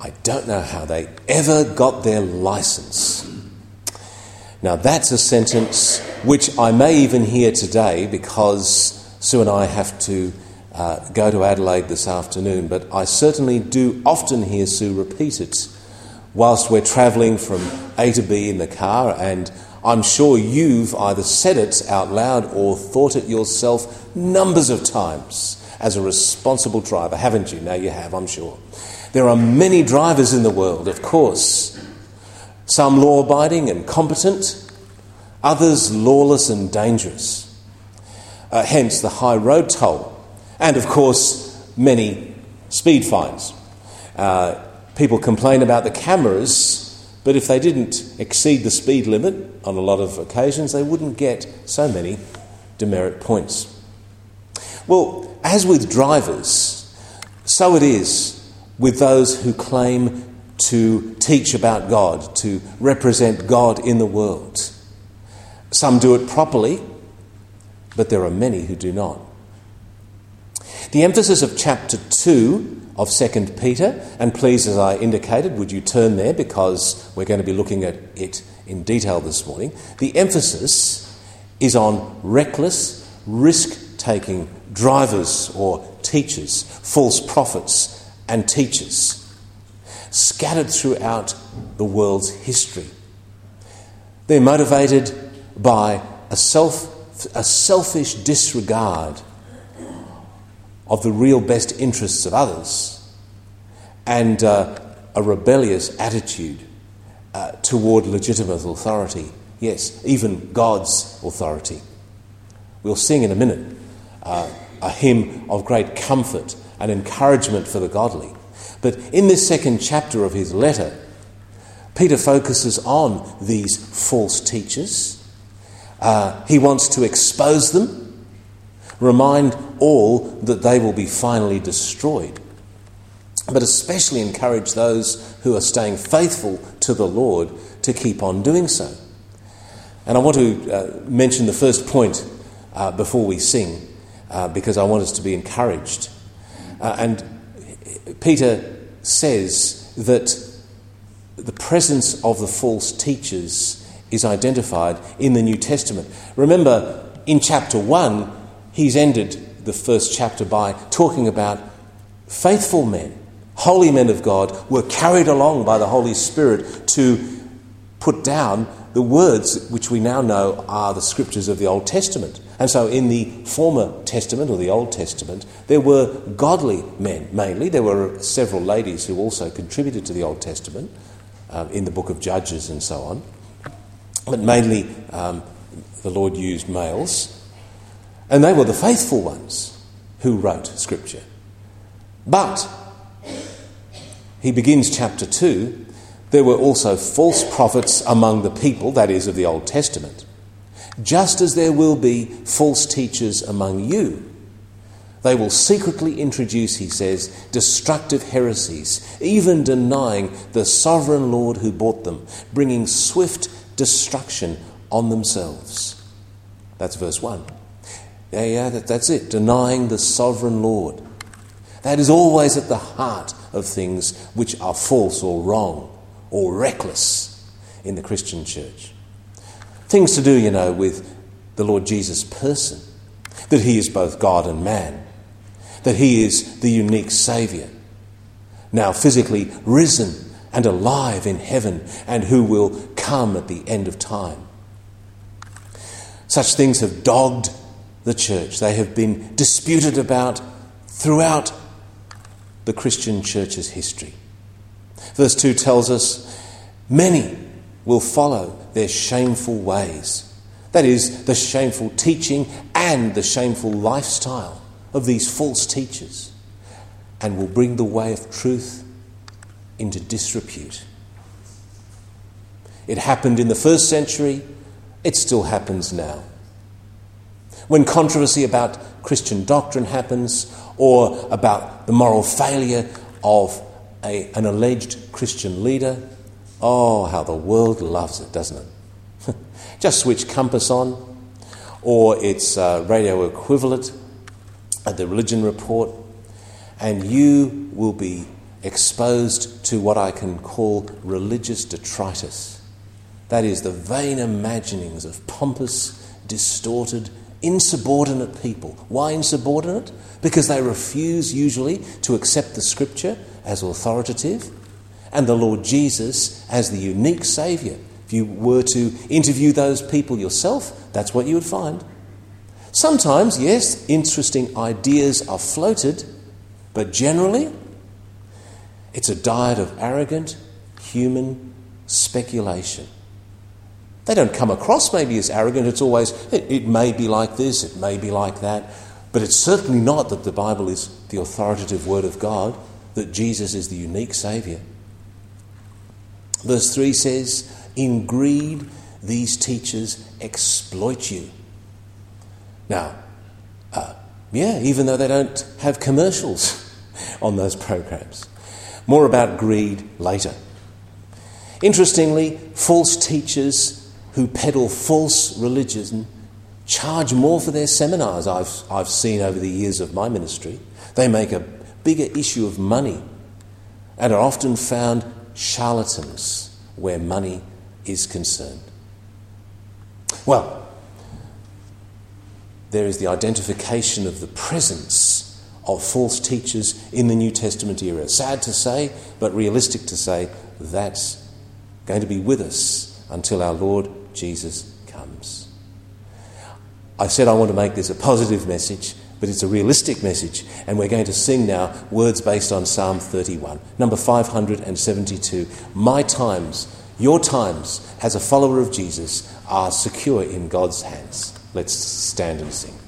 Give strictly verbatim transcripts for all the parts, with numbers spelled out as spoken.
I don't know how they ever got their licence. Now that's a sentence which I may even hear today, because Sue and I have to uh, go to Adelaide this afternoon, but I certainly do often hear Sue repeat it whilst we're travelling from A to B in the car, and I'm sure you've either said it out loud or thought it yourself numbers of times as a responsible driver, haven't you? Now you have, I'm sure. There are many drivers in the world, of course. Some law-abiding and competent, others lawless and dangerous. Uh, hence the high road toll. And, of course, many speed fines. Uh, people complain about the cameras, but if they didn't exceed the speed limit on a lot of occasions, they wouldn't get so many demerit points. Well, as with drivers, so it is with those who claim to teach about God, to represent God in the world. Some do it properly, but there are many who do not. The emphasis of chapter two of Second Peter, and please, as I indicated, would you turn there, because we're going to be looking at it in detail this morning. The emphasis is on reckless, risk-taking drivers or teachers, false prophets and teachers, scattered throughout the world's history. They're motivated by a self, a selfish disregard of the real best interests of others, and uh, a rebellious attitude uh, toward legitimate authority. Yes, even God's authority. We'll sing in a minute uh, a hymn of great comfort and encouragement for the godly. But in this second chapter of his letter, Peter focuses on these false teachers. Uh, he wants to expose them, remind all that they will be finally destroyed, but especially encourage those who are staying faithful to the Lord to keep on doing so. And I want to uh, mention the first point uh, before we sing, uh, because I want us to be encouraged. Uh, and Peter says that the presence of the false teachers is identified in the New Testament. Remember, in chapter one, he's ended the first chapter by talking about faithful men, holy men of God, were carried along by the Holy Spirit to put down the words which we now know are the scriptures of the Old Testament. And so in the former Testament, or the Old Testament, there were godly men mainly. There were several ladies who also contributed to the Old Testament um, in the book of Judges and so on. But mainly um, the Lord used males. And they were the faithful ones who wrote Scripture. But he begins chapter two. There were also false prophets among the people, that is, of the Old Testament, just as there will be false teachers among you. They will secretly introduce, he says, destructive heresies, even denying the sovereign Lord who bought them, bringing swift destruction on themselves. That's verse one. Yeah, yeah, that, that's it. Denying the sovereign Lord. That is always at the heart of things which are false or wrong or reckless in the Christian church. Things to do, you know, with the Lord Jesus' person. That he is both God and man. That he is the unique Saviour, now physically risen and alive in heaven, and who will come at the end of time. Such things have dogged the church. They have been disputed about throughout the Christian church's history. Verse two tells us, many will follow their shameful ways. That is, the shameful teaching and the shameful lifestyle of these false teachers, and will bring the way of truth into disrepute. It happened in the first century, it still happens now. When controversy about Christian doctrine happens, or about the moral failure of a, an alleged Christian leader, oh, how the world loves it, doesn't it? Just switch Compass on, or its uh, radio equivalent at the Religion Report, and you will be exposed to what I can call religious detritus. That is, the vain imaginings of pompous, distorted, insubordinate people. Why insubordinate? Because they refuse usually to accept the Scripture as authoritative and the Lord Jesus as the unique Saviour. If you were to interview those people yourself, that's what you would find. Sometimes, yes, interesting ideas are floated, but generally it's a diet of arrogant human speculation. They don't come across maybe as arrogant. It's always, it, it may be like this, it may be like that. But it's certainly not that the Bible is the authoritative word of God, that Jesus is the unique Saviour. Verse three says, in greed these teachers exploit you. Now, uh, yeah, even though they don't have commercials on those programs. More about greed later. Interestingly, false teachers who peddle false religion charge more for their seminars. I've, I've seen over the years of my ministry. They make a bigger issue of money and are often found charlatans where money is concerned. Well, there is the identification of the presence of false teachers in the New Testament era. Sad to say, but realistic to say, that's going to be with us until our Lord Jesus comes. I said I want to make this a positive message, but it's a realistic message, and we're going to sing now words based on Psalm thirty-one, number five hundred seventy-two. My times, your times, as a follower of Jesus, are secure in God's hands. Let's stand and sing.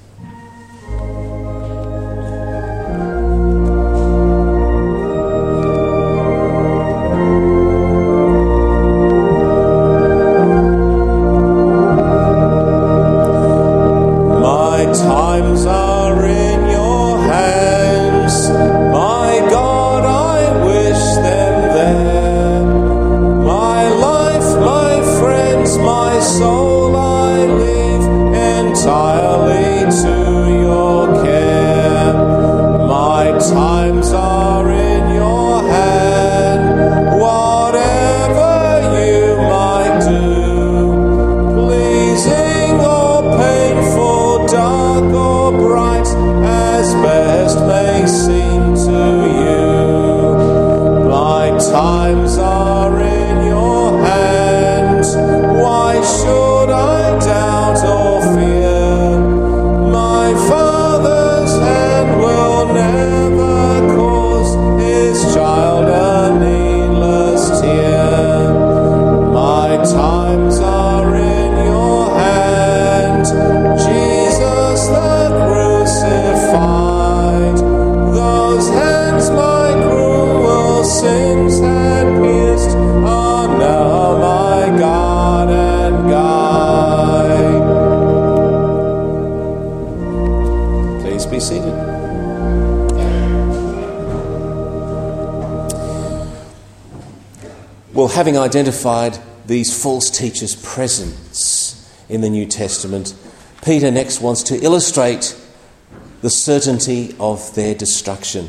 Well, having identified these false teachers' presence in the New Testament, Peter next wants to illustrate the certainty of their destruction.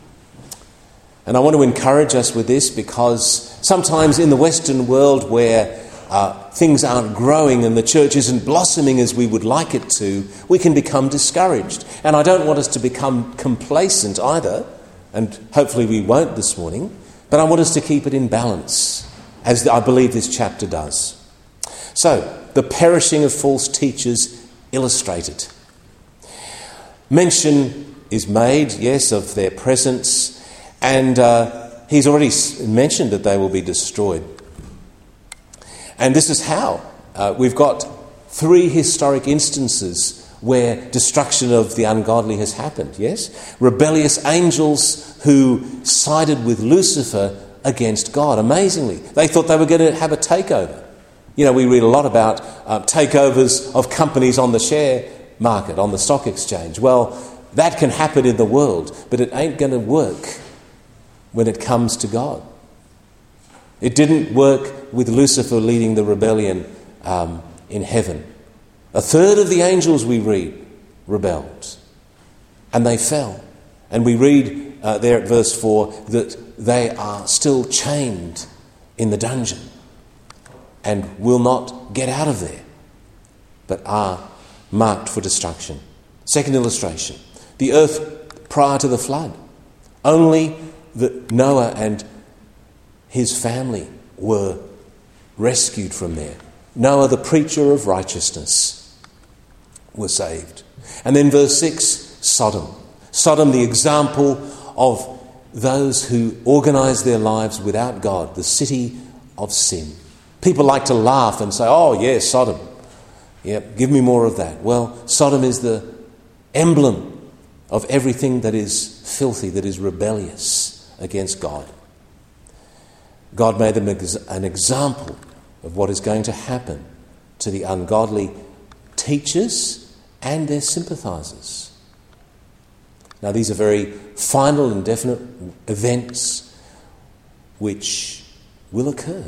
And I want to encourage us with this because sometimes in the Western world where uh, things aren't growing and the church isn't blossoming as we would like it to, we can become discouraged. And I don't want us to become complacent either, and hopefully we won't this morning, but I want us to keep it in balance, as I believe this chapter does. So, the perishing of false teachers illustrated. Mention is made, yes, of their presence, and uh, he's already mentioned that they will be destroyed. And this is how. Uh, we've got three historic instances where destruction of the ungodly has happened, yes? Rebellious angels who sided with Lucifer against God, amazingly. They thought they were going to have a takeover. You know, we read a lot about uh, takeovers of companies on the share market, on the stock exchange. Well, that can happen in the world, but it ain't going to work when it comes to God. It didn't work with Lucifer leading the rebellion um, in heaven. A third of the angels, we read, rebelled, and they fell. And we read uh, there at verse four that they are still chained in the dungeon and will not get out of there, but are marked for destruction. Second illustration, the earth prior to the flood. Only that Noah and his family were rescued from there. Noah, the preacher of righteousness, was saved. And then verse six, Sodom. Sodom, the example of those who organise their lives without God, the city of sin. People like to laugh and say, oh yes, Sodom. Yep, give me more of that. Well, Sodom is the emblem of everything that is filthy, that is rebellious against God. God made them an example of what is going to happen to the ungodly teachers and their sympathisers. Now, these are very final and definite events which will occur.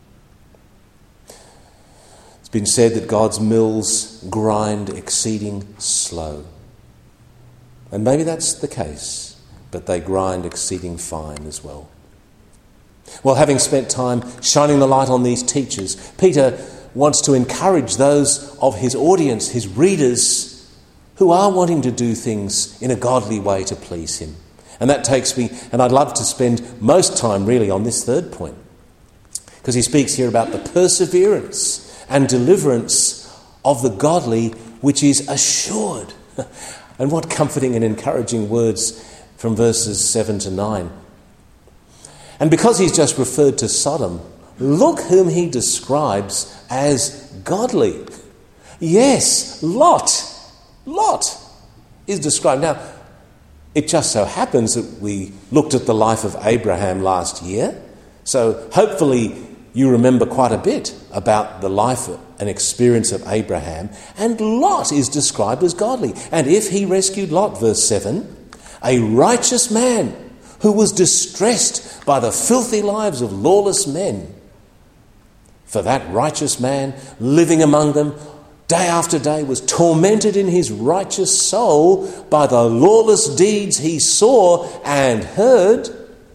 It's been said that God's mills grind exceeding slow. And maybe that's the case, but they grind exceeding fine as well. Well, having spent time shining the light on these teachers, Peter wants to encourage those of his audience, his readers, who are wanting to do things in a godly way to please him. And that takes me, and I'd love to spend most time really on this third point, because he speaks here about the perseverance and deliverance of the godly, which is assured. And what comforting and encouraging words from verses seven to nine. And because he's just referred to Sodom, look whom he describes as godly. Yes, Lot. Lot is described. Now, it just so happens that we looked at the life of Abraham last year, so hopefully you remember quite a bit about the life and experience of Abraham, and Lot is described as godly. And if he rescued Lot, verse seven, a righteous man who was distressed by the filthy lives of lawless men, for that righteous man living among them day after day was tormented in his righteous soul by the lawless deeds he saw and heard.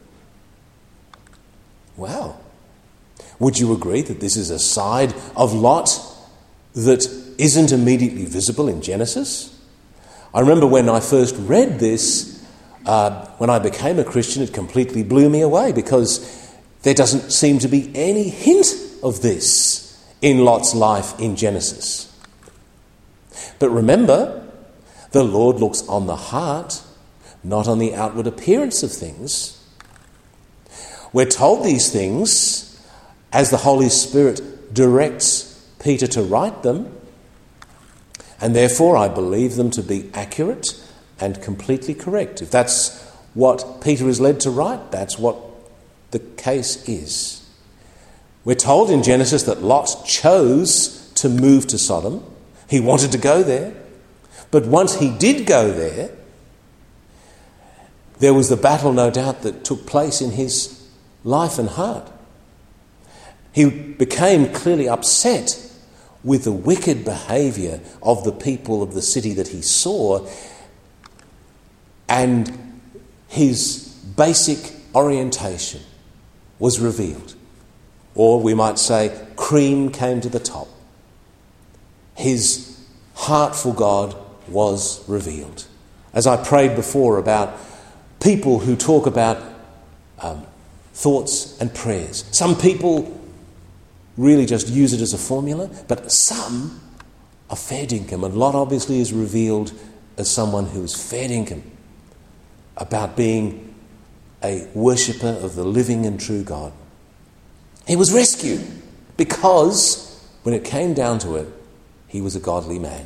Wow. Would you agree that this is a side of Lot that isn't immediately visible in Genesis? I remember when I first read this, uh, when I became a Christian, it completely blew me away because there doesn't seem to be any hint of this in Lot's life in Genesis. But remember, the Lord looks on the heart, not on the outward appearance of things. We're told these things as the Holy Spirit directs Peter to write them, and therefore I believe them to be accurate and completely correct. If that's what Peter is led to write, that's what the case is. We're told in Genesis that Lot chose to move to Sodom. He wanted to go there, but once he did go there, there was the battle, no doubt, that took place in his life and heart. He became clearly upset with the wicked behaviour of the people of the city that he saw, and his basic orientation was revealed. Or we might say, cream came to the top. His heart for God was revealed. As I prayed before about people who talk about um, thoughts and prayers. Some people really just use it as a formula, but some are fair dinkum, and Lot obviously is revealed as someone who is fair dinkum about being a worshipper of the living and true God. He was rescued because when it came down to it, he was a godly man.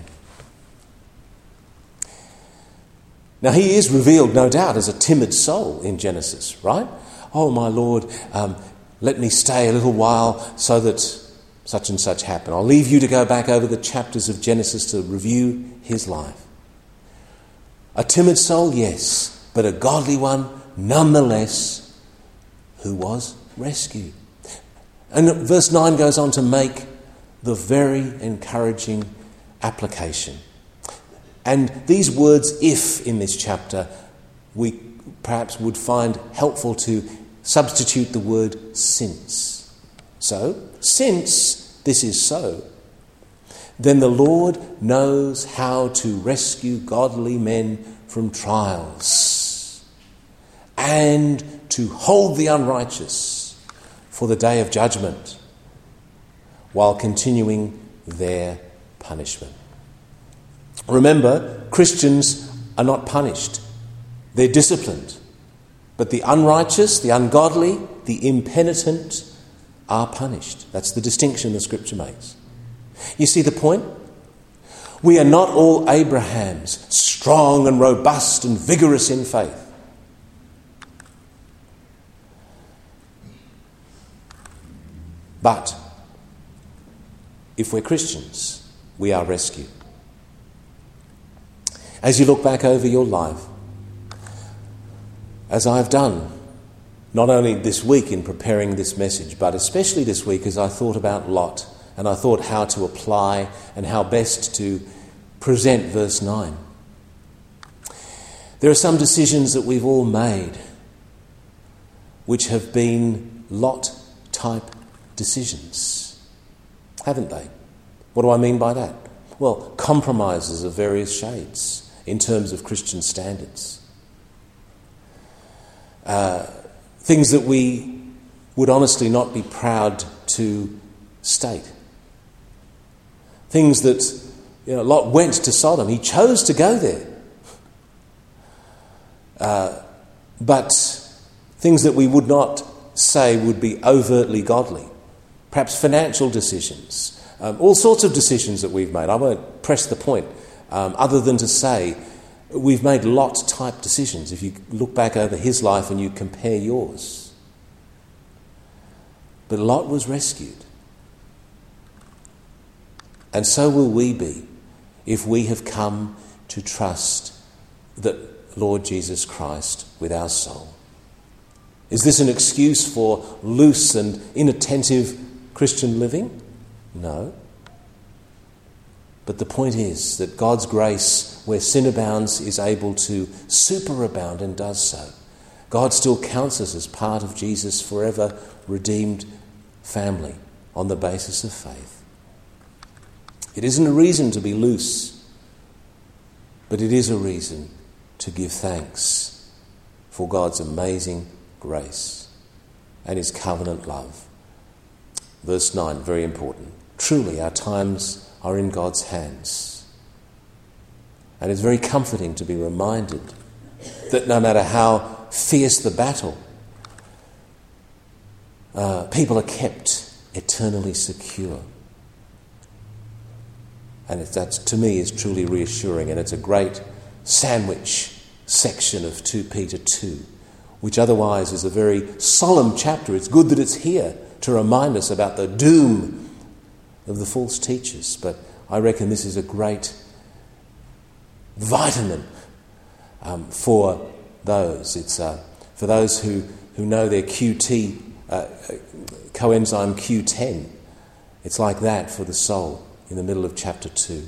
Now, he is revealed, no doubt, as a timid soul in Genesis, right? Oh, my Lord, um, let me stay a little while so that such and such happen. I'll leave you to go back over the chapters of Genesis to review his life. A timid soul, yes, but a godly one, nonetheless, who was rescued. And verse nine goes on to make the very encouraging application. And these words, if, in this chapter, we perhaps would find helpful to substitute the word since. So, since this is so, then the Lord knows how to rescue godly men from trials and to hold the unrighteous for the day of judgment while continuing their punishment. Remember, Christians are not punished. They're disciplined. But the unrighteous, the ungodly, the impenitent are punished. That's the distinction the Scripture makes. You see the point? We are not all Abrahams, strong and robust and vigorous in faith. But if we're Christians, we are rescued. As you look back over your life, as I've done, not only this week in preparing this message, but especially this week as I thought about Lot and I thought how to apply and how best to present verse nine. There are some decisions that we've all made which have been Lot-type decisions, haven't they? What do I mean by that? Well, compromises of various shades in terms of Christian standards. Uh, things that we would honestly not be proud to state. Things that, you know, Lot went to Sodom. He chose to go there. Uh, but things that we would not say would be overtly godly. Perhaps financial decisions. Um, all sorts of decisions that we've made. I won't press the point um, other than to say we've made Lot-type decisions if you look back over his life and you compare yours. But Lot was rescued. And so will we be if we have come to trust the Lord Jesus Christ with our soul. Is this an excuse for loose and inattentive Christian living? No. But the point is that God's grace, where sin abounds, is able to superabound and does so. God still counts us as part of Jesus' forever redeemed family on the basis of faith. It isn't a reason to be loose, but it is a reason to give thanks for God's amazing grace and his covenant love. Verse nine, very important. Truly, our times are in God's hands. And it's very comforting to be reminded that no matter how fierce the battle, uh, people are kept eternally secure. And it, that, to me, is truly reassuring. And it's a great sandwich section of Second Peter two, which otherwise is a very solemn chapter. It's good that it's here to remind us about the doom of the false teachers. But I reckon this is a great vitamin um, for those. It's uh, for those who, who know their Q T, uh, coenzyme Q ten. It's like that for the soul in the middle of chapter two.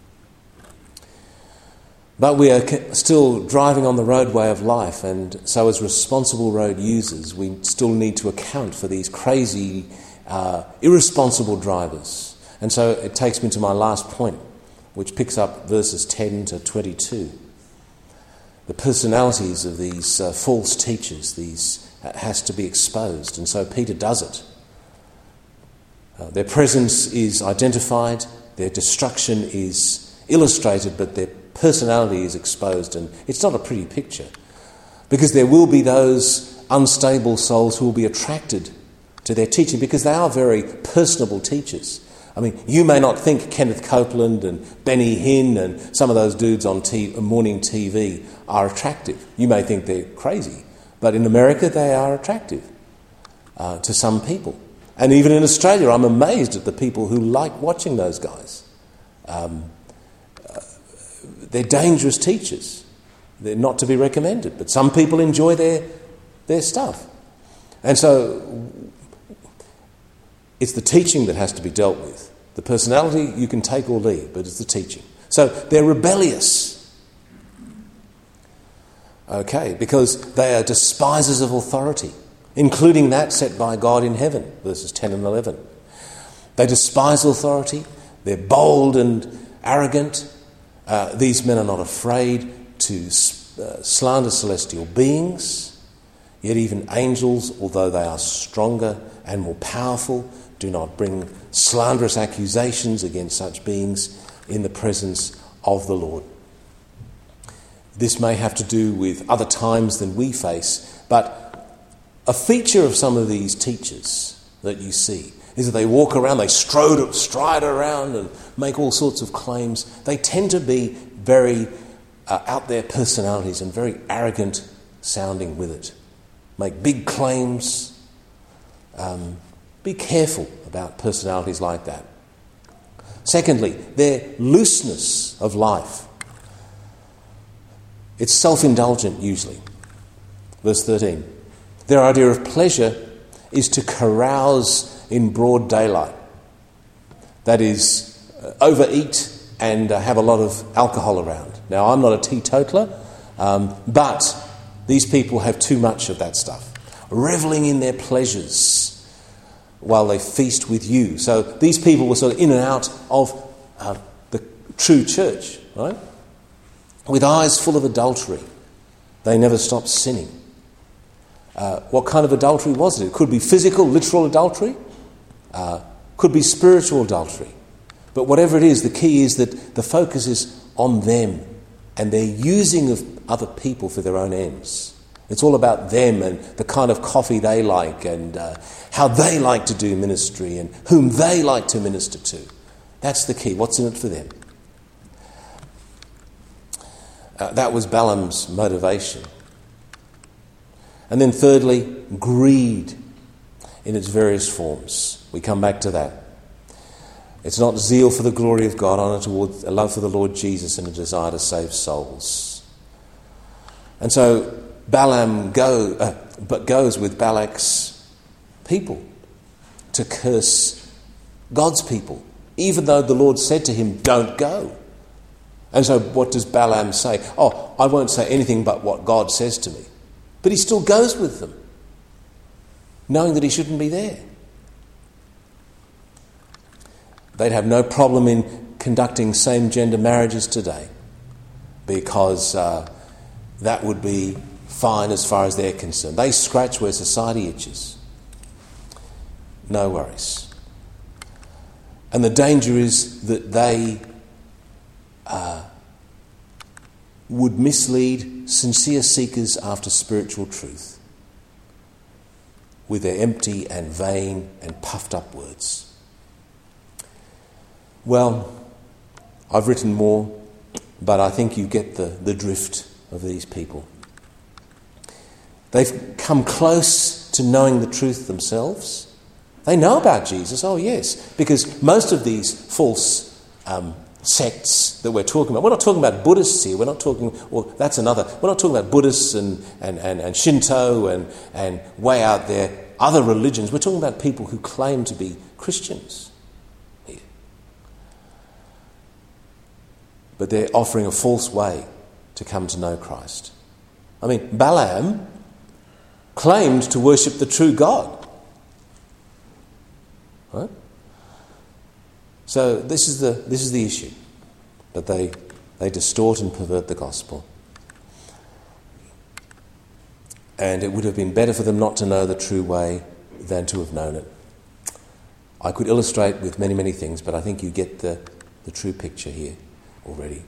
But we are still driving on the roadway of life, and so as responsible road users, we still need to account for these crazy, uh, irresponsible drivers. And so it takes me to my last point, which picks up verses ten to twenty-two. The personalities of these uh, false teachers, these uh, has to be exposed, and so Peter does it. Uh, their presence is identified, their destruction is illustrated, but their personality is exposed, and it's not a pretty picture, because there will be those unstable souls who will be attracted to their teaching because they are very personable teachers. I mean, you may not think Kenneth Copeland and Benny Hinn and some of those dudes on t- morning T V are attractive. You may think they're crazy, but in America they are attractive uh, to some people. And even in Australia, I'm amazed at the people who like watching those guys. Um, uh, they're dangerous teachers. They're not to be recommended, but some people enjoy their their stuff. And so it's the teaching that has to be dealt with. The personality you can take or leave, but it's the teaching. So they're rebellious. Okay, because they are despisers of authority, including that set by God in heaven, verses ten and eleven. They despise authority, they're bold and arrogant. Uh, these men are not afraid to uh, slander celestial beings, yet even angels, although they are stronger and more powerful, do not bring slanderous accusations against such beings in the presence of the Lord. This may have to do with other times than we face, but a feature of some of these teachers that you see is that they walk around, they strode, stride around and make all sorts of claims. They tend to be very uh, out there personalities and very arrogant sounding with it. Make big claims. Um, be careful about personalities like that. Secondly, their looseness of life. It's self-indulgent usually. Verse thirteen. Their idea of pleasure is to carouse in broad daylight. That is, uh, overeat and uh, have a lot of alcohol around. Now, I'm not a teetotaler, um, but these people have too much of that stuff. Revelling in their pleasures while they feast with you. So these people were sort of in and out of uh, the true church, right? With eyes full of adultery. They never stopped sinning. Uh, what kind of adultery was it? It could be physical, literal adultery. Uh, could be spiritual adultery. But whatever it is, the key is that the focus is on them and their using of other people for their own ends. It's all about them and the kind of coffee they like and uh, how they like to do ministry and whom they like to minister to. That's the key. What's in it for them? Uh, that was Balaam's motivation. And then thirdly, greed in its various forms. We come back to that. It's not zeal for the glory of God, honour towards a love for the Lord Jesus and a desire to save souls. And so Balaam go, uh, but goes with Balak's people to curse God's people, even though the Lord said to him, don't go. And so what does Balaam say? Oh, I won't say anything but what God says to me. But he still goes with them, knowing that he shouldn't be there. They'd have no problem in conducting same-gender marriages today because uh, that would be fine as far as they're concerned. They scratch where society itches. No worries. And the danger is that they uh, would mislead sincere seekers after spiritual truth with their empty and vain and puffed up words. Well, I've written more, but I think you get the, the drift of these people. They've come close to knowing the truth themselves. They know about Jesus, oh yes, because most of these false um, sects that we're talking about, we're not talking about Buddhists here, we're not talking, well, that's another, we're not talking about Buddhists and, and, and, and Shinto and, and way out there, other religions. We're talking about people who claim to be Christians. But they're offering a false way to come to know Christ. I mean, Balaam claimed to worship the true God. Right? So this is the this is the issue. But they they distort and pervert the gospel. And it would have been better for them not to know the true way than to have known it. I could illustrate with many, many things, but I think you get the, the true picture here already.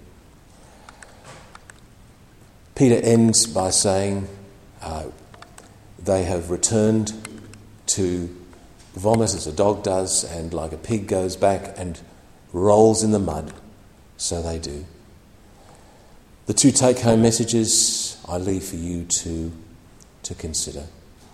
Peter ends by saying uh, they have returned to vomit as a dog does, and like a pig goes back and rolls in the mud, so they do. The two take-home messages I leave for you to, to consider.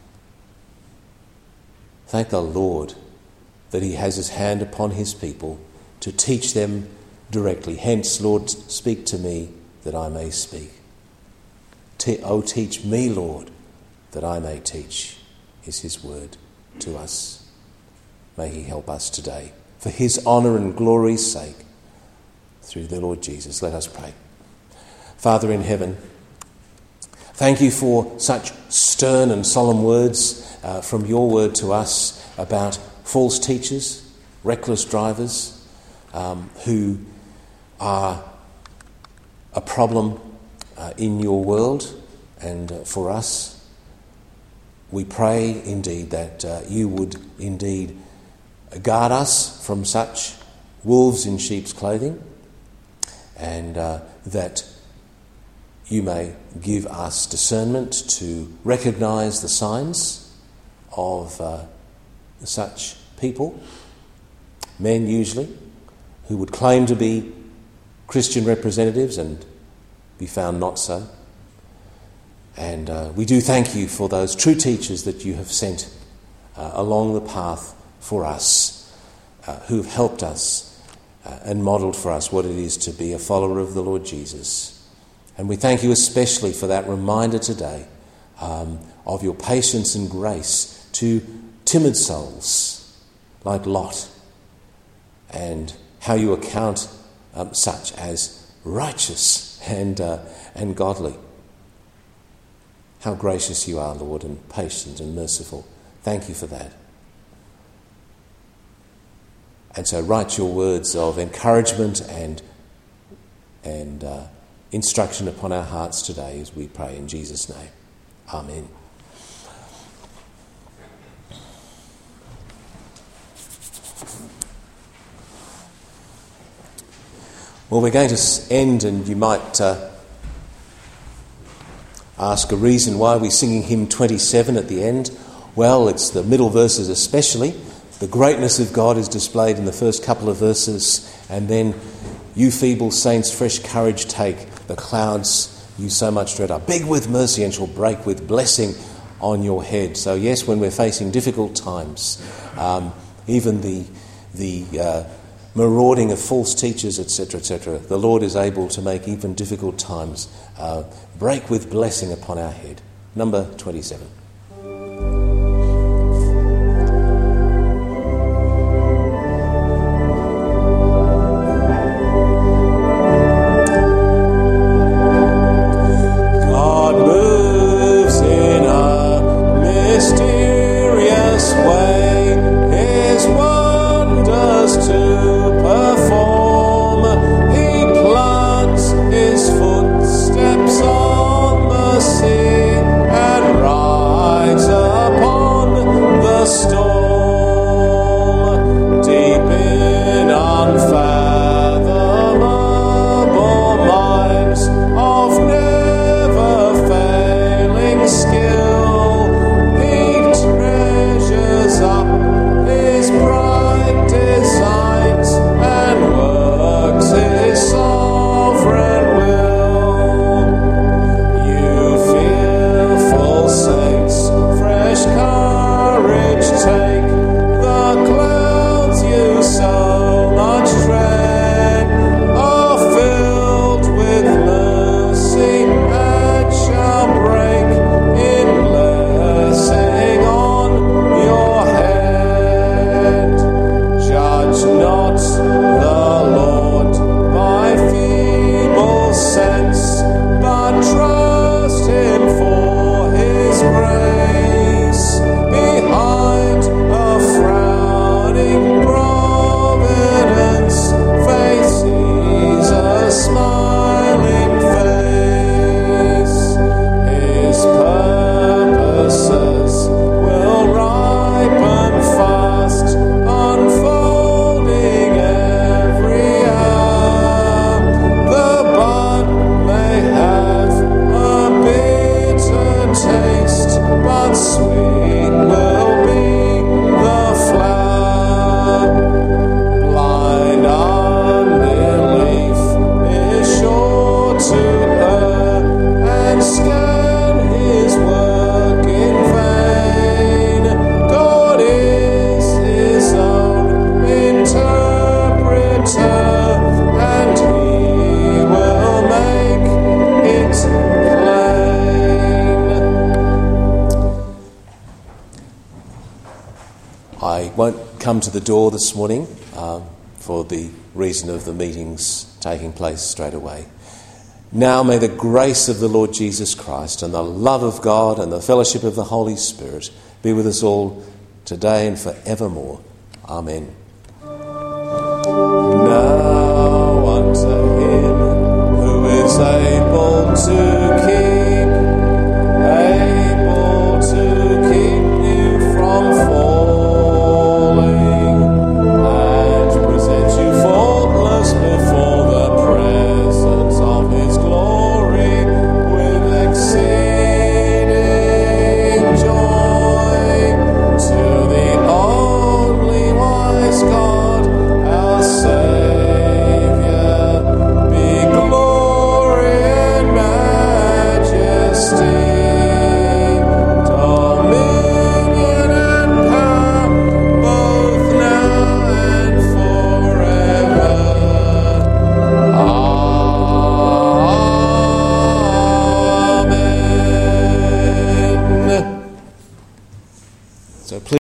Thank the Lord that he has his hand upon his people to teach them directly. Hence, Lord, speak to me that I may speak. Te- oh, teach me, Lord, that I may teach, is his word to us. May he help us today, for his honour and glory's sake, through the Lord Jesus. Let us pray. Father in heaven, Thank you for such stern and solemn words uh, from your word to us about false teachers, reckless drivers, um, who are a problem uh, in your world and uh, for us. We pray indeed that uh, you would indeed guard us from such wolves in sheep's clothing, and uh, that you may give us discernment to recognise the signs of uh, such people, men usually, who would claim to be Christian representatives and be found not so. And uh, we do thank you for those true teachers that you have sent uh, along the path for us, uh, who have helped us uh, and modelled for us what it is to be a follower of the Lord Jesus. And we thank you especially for that reminder today um, of your patience and grace to timid souls like Lot, and how you account um, such as righteous and uh, and godly. How gracious you are, Lord, and patient and merciful. Thank you for that. And so write your words of encouragement and and uh, instruction upon our hearts today as we pray in Jesus' name. Amen. Well, we're going to end, and you might uh, ask a reason why we're singing hymn twenty-seven at the end. Well, it's the middle verses especially. The greatness of God is displayed in the first couple of verses, and then, you feeble saints, fresh courage take. The clouds you so much dread are big with mercy and shall break with blessing on your head. So yes, when we're facing difficult times, um, even the the uh, marauding of false teachers, et cetera, et cetera, the Lord is able to make even difficult times uh, break with blessing upon our head. Number twenty-seven. Come to the door this morning um, for the reason of the meetings taking place straight away. Now may the grace of the Lord Jesus Christ and the love of God and the fellowship of the Holy Spirit be with us all today and forevermore. Amen. Now unto him who is able to keep, able to keep you from falling and present you faultless before the presence of his glory with exceeding joy. To the only wise God, our Saviour, be glory and majesty, dominion and power, both now and forever. Amen. So please